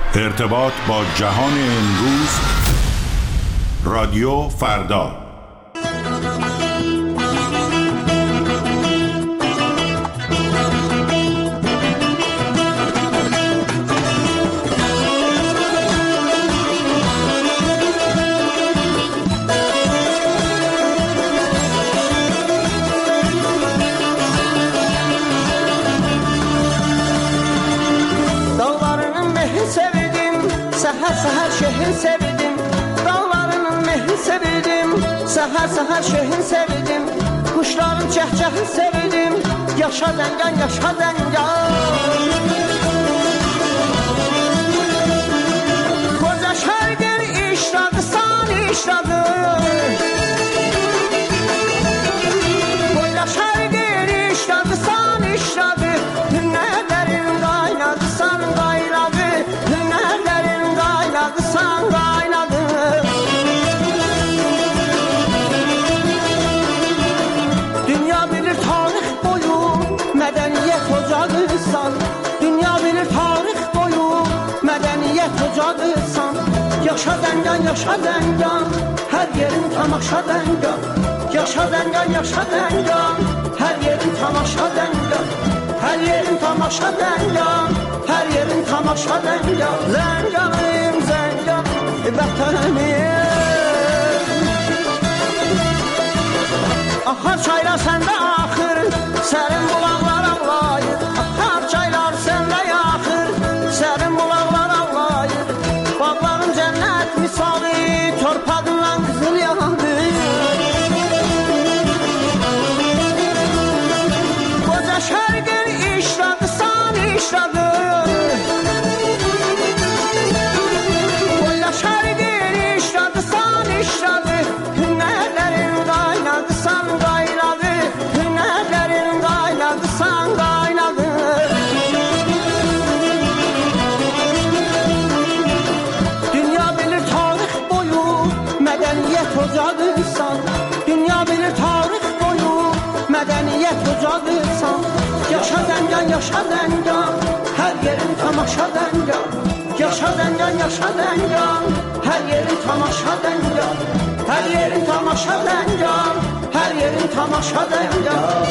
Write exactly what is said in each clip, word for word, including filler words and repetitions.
ارتباط با جهان امروز، رادیو فردا. Səhər şehrin sevdim, dağlarının mehri sevdim. Səhər səhər şehrin sevdim, kuşların cəhcəhi sevdim. Yaşa dəngan, yaşa dəngan. Koca şərqin işradı, san işradı. Koca şərqin işradı, san işradı. Hünnərlərin qaynadı, san qaynadı. Hünnərlərin qaynadı, san qaynadı. Dünya bilir tarix boyu mədəniyyət ocağısan. Dünya bilir tarix boyu mədəniyyət ocağısan. Yaşa dəngan, yaşa dəngan, hər yerin tamaşa dəngan. Yaşa dəngan, yaşa dəngan, hər yerin tamaşa dəngan. Hər yerin tamaşa dəngan, hər yerin tamaşa dəngan. Zənganım, zənganım, vətənim. Axar çaylar səndə axır, sərin bulaqlar ağlayır. Axar çaylar səndə yaxır, sərin bulaqlar ağlayır. Bağların cənnət misali, torpağınla qızıl yandı. Qoca şərqin işradı, san işradı. Qoca şərqin işradı, san işradı. Hünnərlərin qaynadı, san qaynadı. Hünnərlərin qaynadı, san qaynadı. Dünya bilir tarix boyu mədəniyyət ocağısan. Dünya bilir tarix boyu mədəniyyət ocağısan. Yaşa dəngan, yaşa dəngan, hər yerin tamaşa dəngan. Yaşa dəngan, yaşa dəngan, hər yerin tamaşa dəngan. Hər yerin tamaşa dəngan, hər yerin tamaşa dəngan.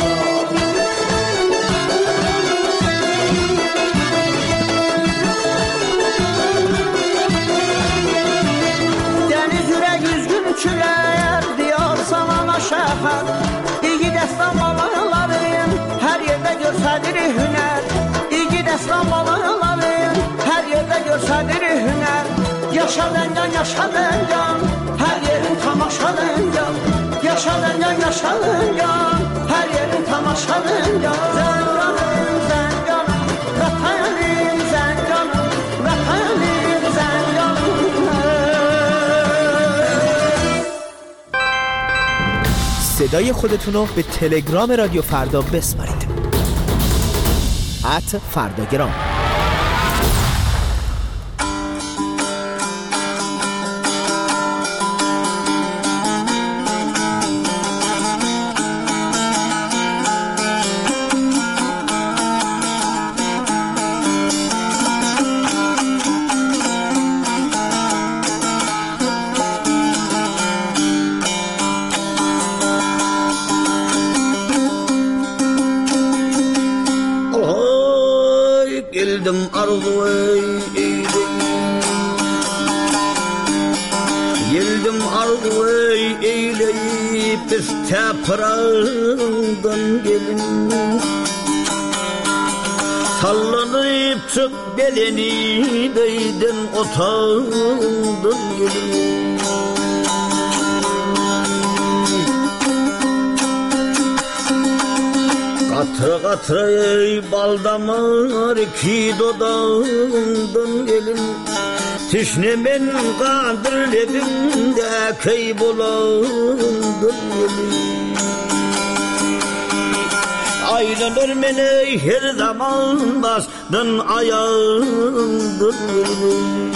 Dəniz ürək üzgün külər, diyar salana şəhər. İyi dəstan balıqların, hər yerdə görsədir hünər. İyi dəstan balıqların, hər yerdə görsədir hünər. Yaşa dəngan, yaşa dəngan, hər yerin tamaşa dəngan. Yaşa dəngan, yaşa dəngan, hər yerin tamaşa dəngan. Zənganım, zənganım, vətənim, zənganım, vətənim, zənganım. صدای خودتون رو به تلگرام رادیو فردا بسپارید. ات فرداگرام. Geldim arzuya, geldim arzuya eyleyip biz toprağından gelin. Sallanıp çık beleni değdin otağından gelin. Qatra qatra ey baldamar ki dodağından gelin. Tişnemen qadir edimdə key bolandan gelin. Aylanır məni her zaman basdın ayağından gelin.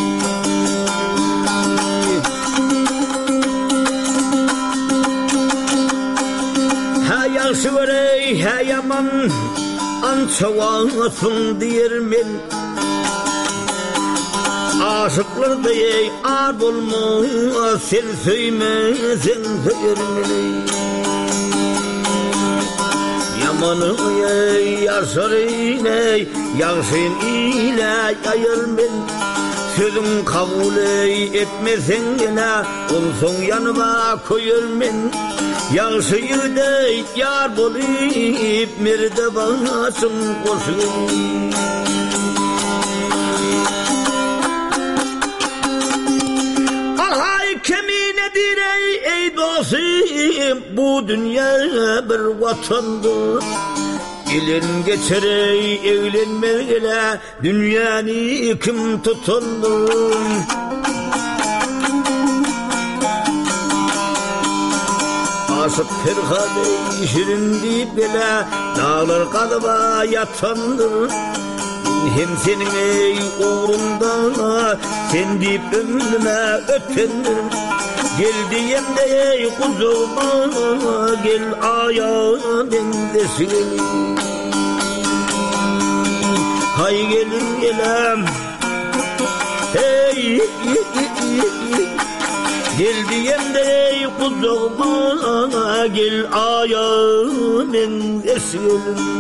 Yaxşı verey hey yaman ançavasın deyir men. aşıklar diye ad olmaz, sen söymesen söylermeli. Yamanı yaşar ile, yaxşın ile yayırmen. Sözüm kabul etmesen gene, olsun yanıma koyurmen. Yaxşıyı da yar bolup, merde basın koşun. Alhay keminedir ey, ey dostum, bu dünya bir vatandır. Gelin geçer ey, evlenmeye, dünyanı kim tutandır? Aşık Ferhade şirin deyip bile, dağlar kadıba yatandır. Hem senin ey uğrunda, sen deyip ömrüme ötendir. Gel diyem de ey kuzuma, gel ayağa bendesin. Hay gelin gelem, hey, gel diyem de ey kuzuma, gel ayağa bendesin.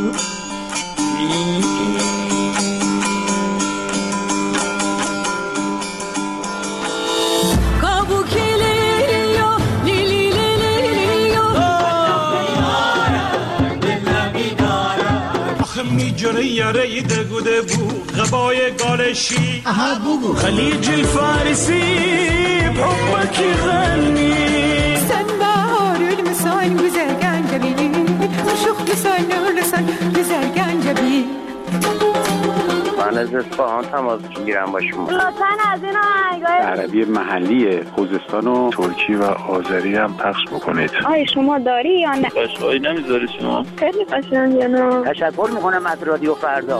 میجره یاره دگوده بو غبای گالشی خلیج الفارسی بحبك غني sen baharül misal güzel gencebi aşık misal nurlusan güzel gencebi من از اصفهان تماس میگیرم با شما. لطفاً از این آهنگای عربی محلی خوزستان و ترکی و آذری هم پخش بکنید. آی شما داری یا نه؟ قشقایی نمیذاری شما؟ خیلی قشنگه نه. تشکر میکنم از رادیو فردا.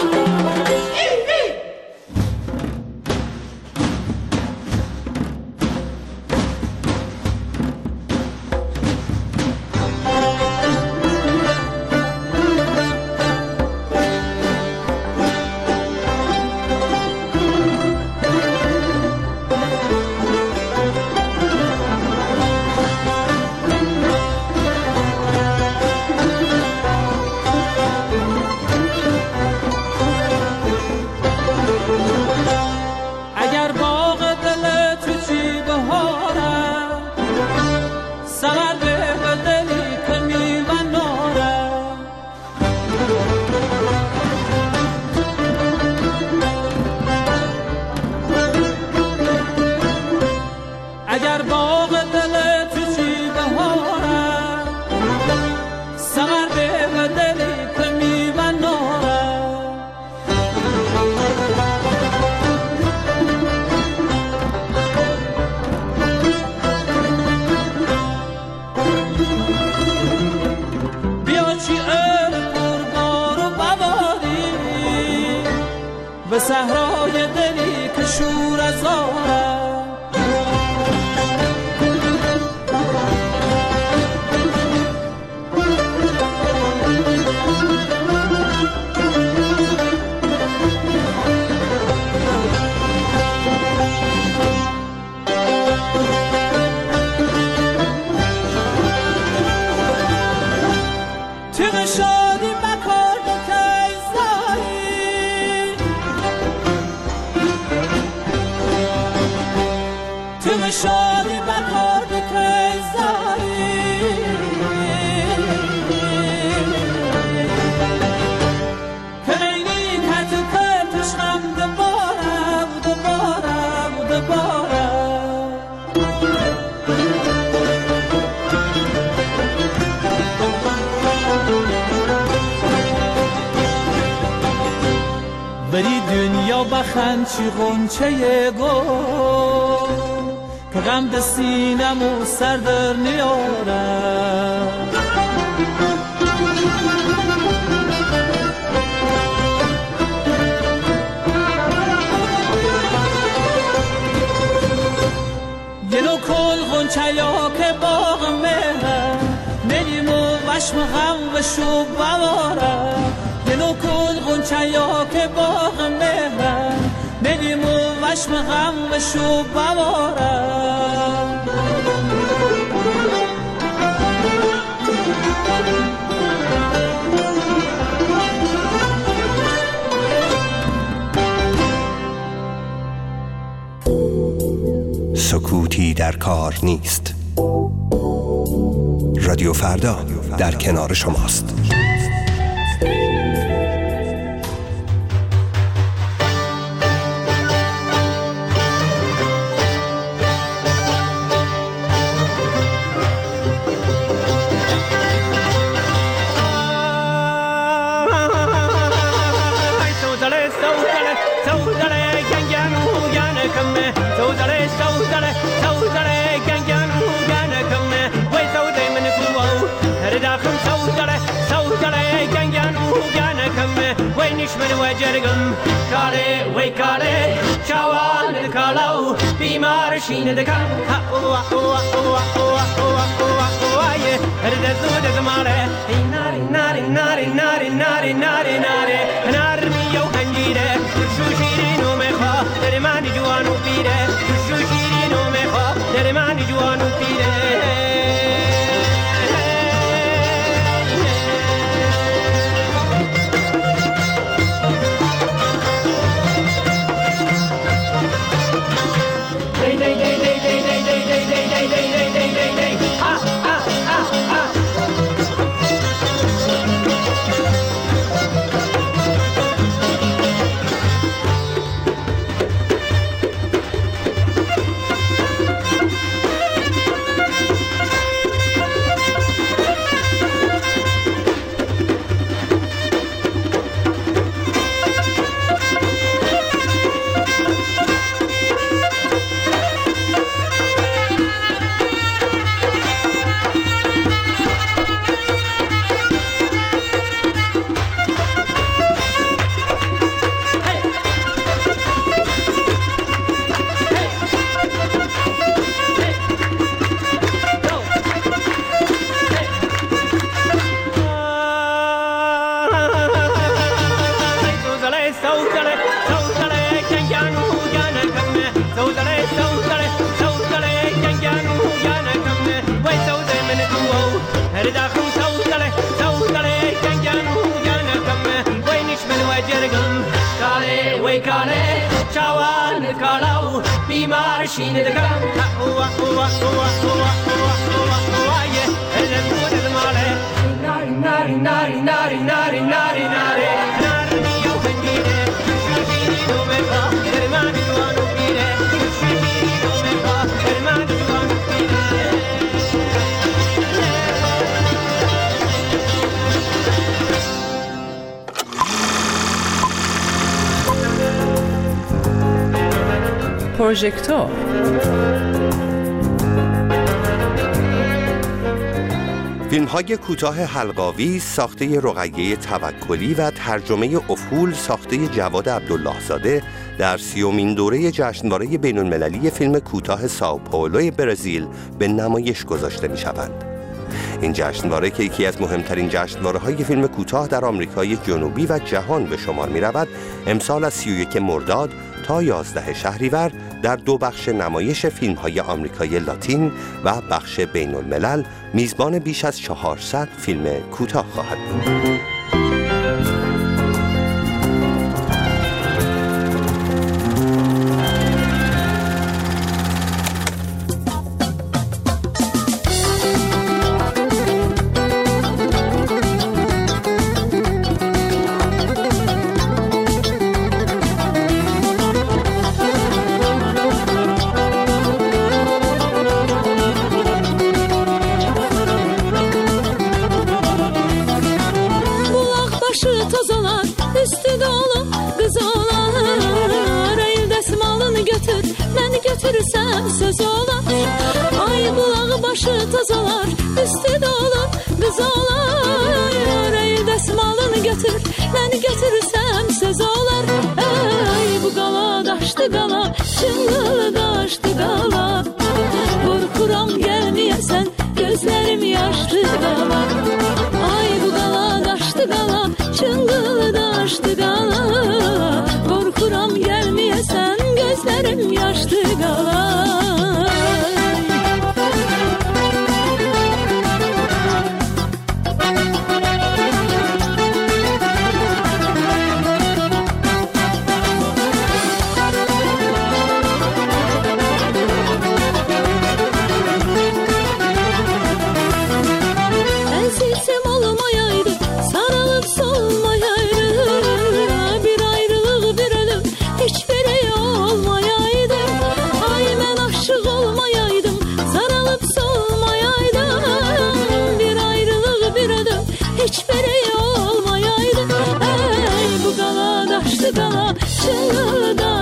صحرای دلی که شور از آره شادی بکار بکی زاری کنینی کتو کتش غم دباره و دباره و دباره بری دنیا بخند چی غنچه گل که غم ده سینمو سر در نیارم یه نو کل غنچه یا که باغ مهره نگیمو وشم غم و شوب بباره یه نو کل غنچه یا که باغ مهره نگیمو چشم غم بشو ببارم سکوتی در کار نیست. رادیو فردا در کنار شماست. من وجرگم کاله وی کاله چوان کالو بیمار شین دکان ها او او او او او او ای هرد زود زماره ناری ناری ناری ناری ناری ناری ناری نار میو هنجیره شو شیرینو میخوا در من جوانو پیره شو شیرینو میخوا در من جوانو پیره شین دکان او او او او او ای هرد زود زماره ناری ناری ناری ناری ناری ناری ناری نار میو هنجیره شو شیرینو میخوا در من جوانو پیره شو شیرینو میخوا در من جوانو پیره پروژکتور فیلم‌های کوتاه حلقاوی ساخته رقیه توکلی و ترجمه افول ساخته جواد عبدالله زاده در سیومین دوره جشنواره بین‌المللی فیلم کوتاه سائو پائولو برزیل به نمایش گذاشته می‌شوند. این جشنواره که یکی از مهمترین جشنواره‌های فیلم کوتاه در آمریکای جنوبی و جهان به شمار می‌رود، امسال از سی و یک مرداد تا یازده شهریور در دو بخش نمایش فیلم‌های آمریکای لاتین و بخش بین‌الملل میزبان بیش از چهارصد فیلم کوتاه خواهد بود. Söz olar, ay bulağı başı tozalar, üstü dolu kız olar. Ey desmalını götür, ben götürürsem söz olar. Ey bu qala daşdı qala, çınlı daşdı qala. Qorxuram gəlməyəsən, gözlərim yaşlı qala. Ay bu qala daşdı qala, çınlı daşdı qala. Qorxuram gəlməyəsən, gözlərim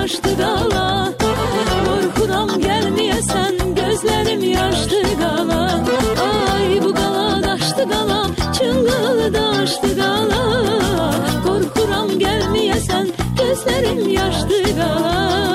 daşdı qala. Qorxuram gəlməyəsən, gözlərim yaşdı qala. Ay bu qala daşdı qala, çınqıl daşdı qala. Qorxuram gəlməyəsən, gözlərim yaşdı qala.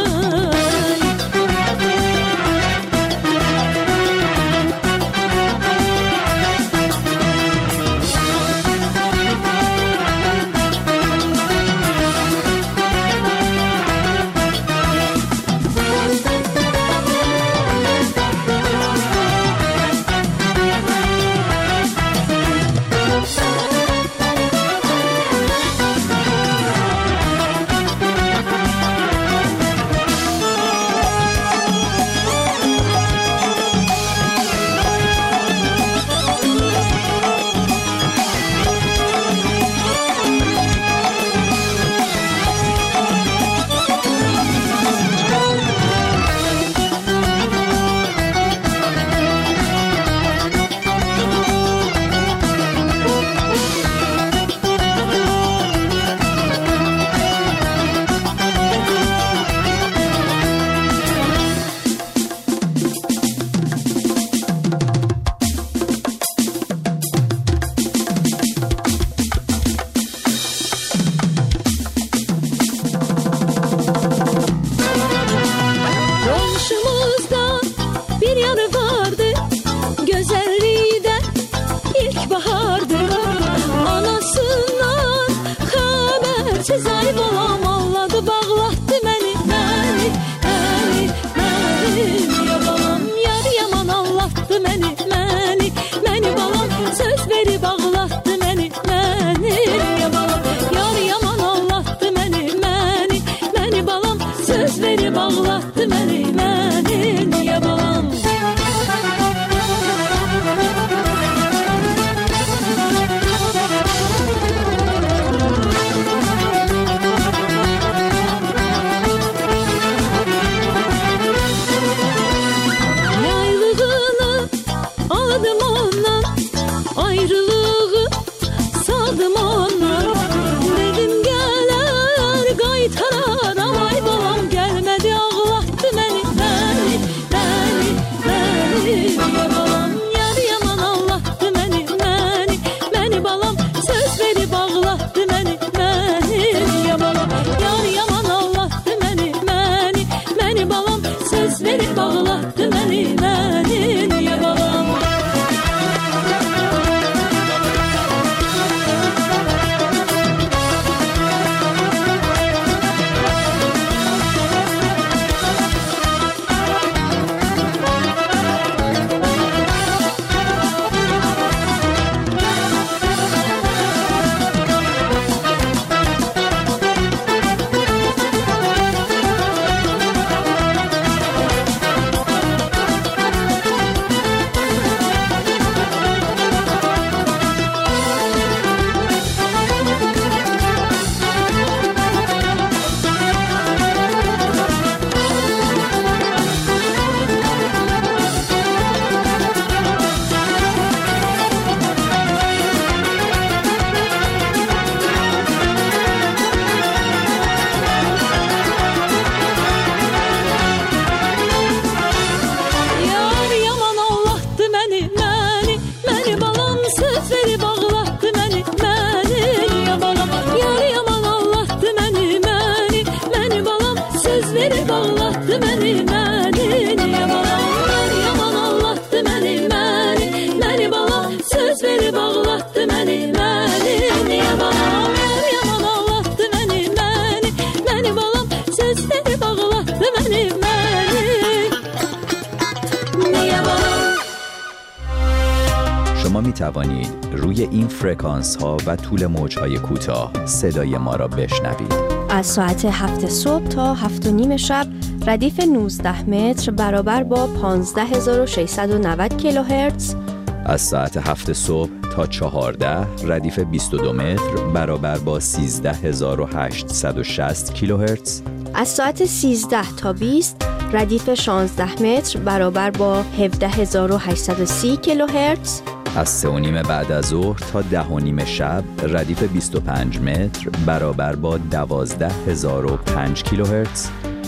شما می توانید روی این فرکانس ها و طول موج های کوتاه صدای ما را بشنوید. از ساعت هفت صبح تا هفت و نیم شب ردیف نوزده متر برابر با پانزده هزار و ششصد و نود کیلوهرتز. از ساعت هفت صبح تا چهارده ردیف بیست و دو متر برابر با سیزده هزار و هشتصد و شصت کیلوهرتز. از ساعت سیزده تا بیست ردیف شانزده متر برابر با هفده هزار و هشتصد و سی کیلوهرتز. از سه و نیم بعد از ظهر تا ده و نیم شب ردیف بیست و پنج متر برابر با دوازده هزار و پنج کیلوهرتز.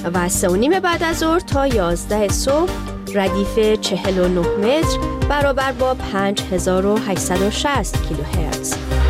و سه و نیم بعد از ظهر تا یازده صبح ردیف چهل و نه متر برابر با پنج هزار و هشتصد و شصت کیلوهرتز.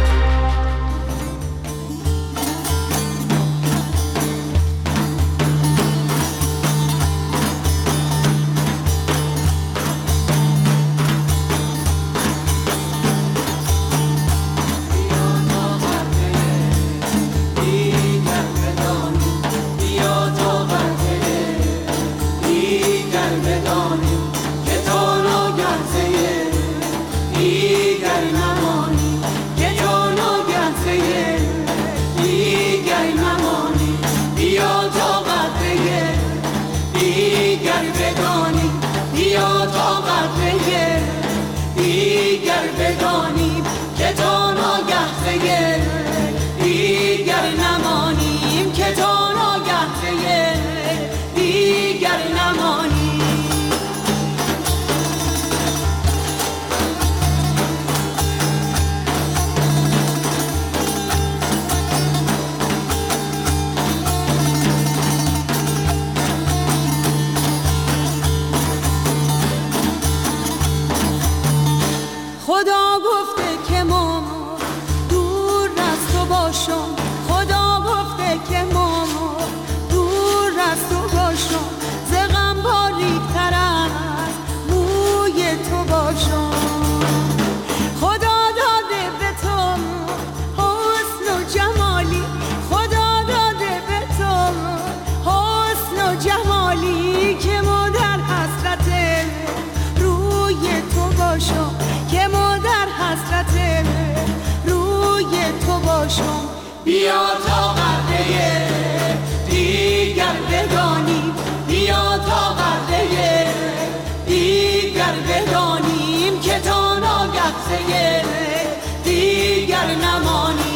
بیا تا قطره دیگر بدانیم، بیا تا قطره دیگر بدانیم که تا ناگهته دیگر نمانیم.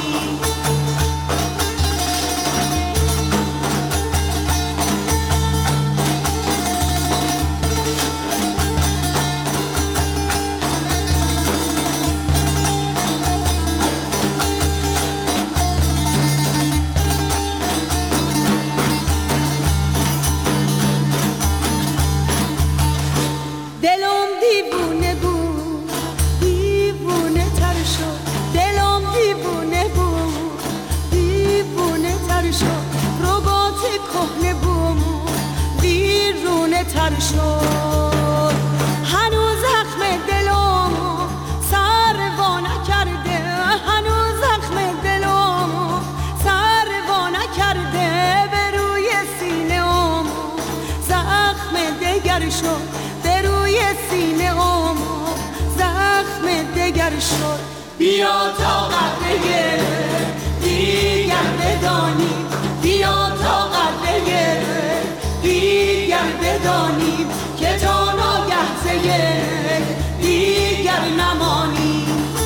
هنوز زخم دلم سر وا نکرده، هنوز زخم دلم سر وا نکرده، به روی سینه ام زخم دگر شد، به روی سینه ام زخم دگر شد. بیا تا قطره دیگر بدانیم، بیا تا قطره دیگر بدانیم که تا ناگهته دیگر نمانیم.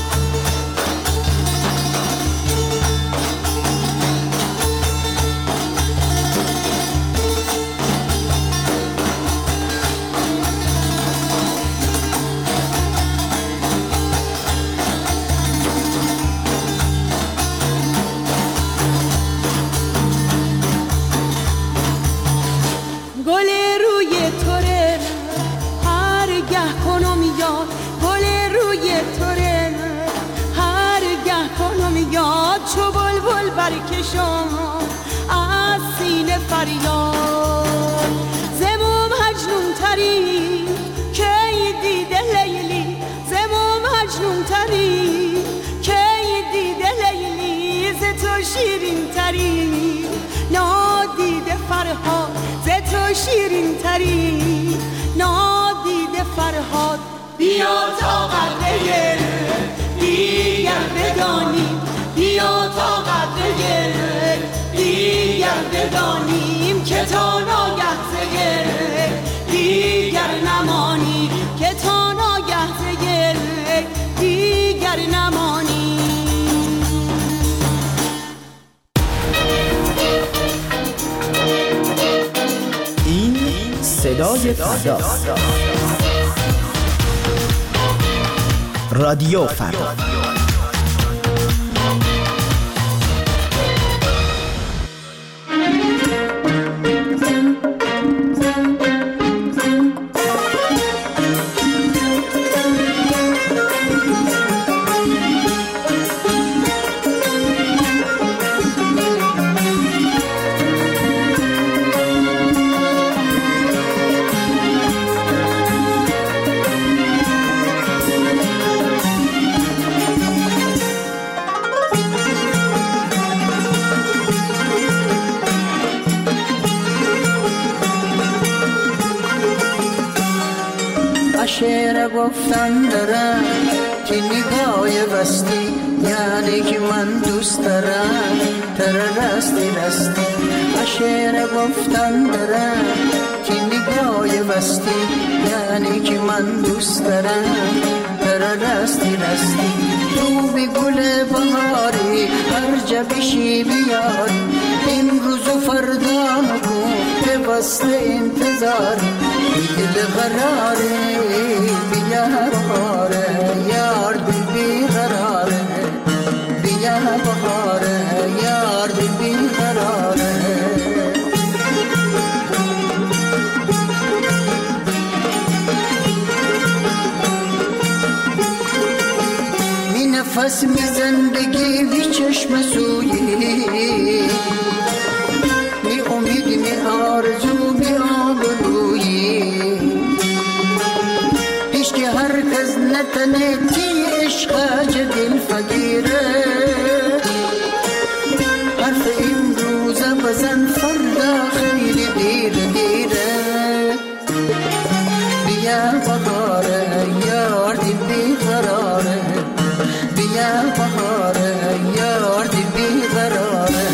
گل روی توره هر گه کنم یاد، گل روی توره هر گه کنم یاد، چو بلبل برکشم از سینه فریاد. زمو مجنون تری کی دیده لیلی، زمو مجنون تری کی دیده لیلی، ز تو شیرین تری نادیده فرهاد، ز تو شیرین تری نادیده فرهاد. بیا تا قطره دیگر بدانیم، بیا تا قطره دیگر بدانیم که تا ناگهته دیگر نمانیم، که تا ناگهته دیگر نمانیم. صدای فردا، رادیو فردا. شعر گفتن دارم که نگاه وستی یعنی که من دوست دارم تر رستی رستی شعر گفتن دارم که نگاه وستی یعنی که من دوست دارم تر رستی رستی تو بی گل بهاری هر جا بشی بیاری امروز و فردا نکن به وسط انتظار بی دل قراره بیا بهاره یار دل بی قراره بیا بهاره یار دل بی قراره می نفس میزن بگی بی چشم سویی می امید می آرزو می آبرویی پیش که هر کس نتنه تی عشق چه دل فقیره حرف امروزه بزن فردا خیلی دیر دیره بیا بهاره یار دل بی قراره بیا بهاره یار دل بی قراره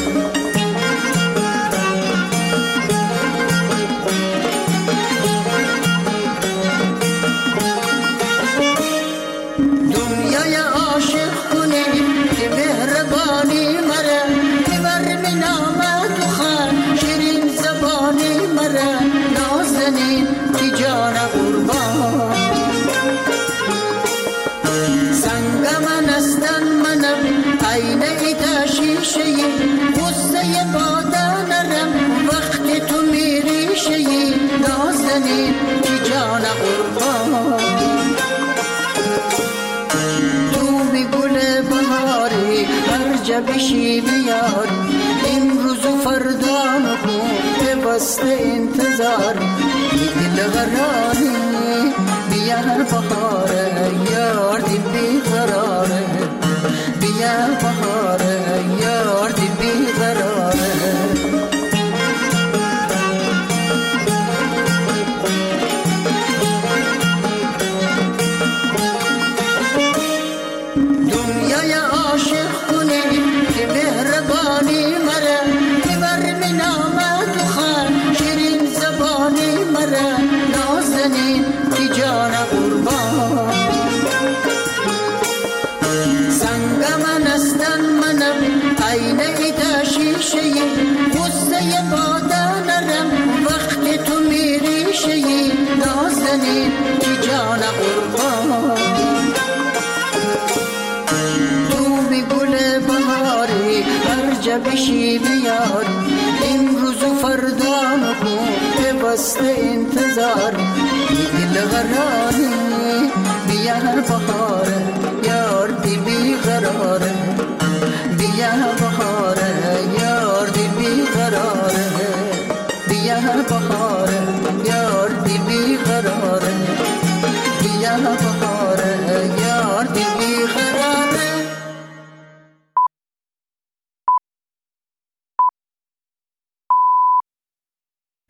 بشی بیار امروز و فردا نکن به وسط انتظار دل قراره بیا بهاره یار دل بی قراره بیا بهاره یار دل بی قراره بشی بیار امروز و فردا نکن به وسط انتظار دل قراره بیا بهاره یار دل بی قراره بیا بهاره یار دل بی قراره بیا بهاره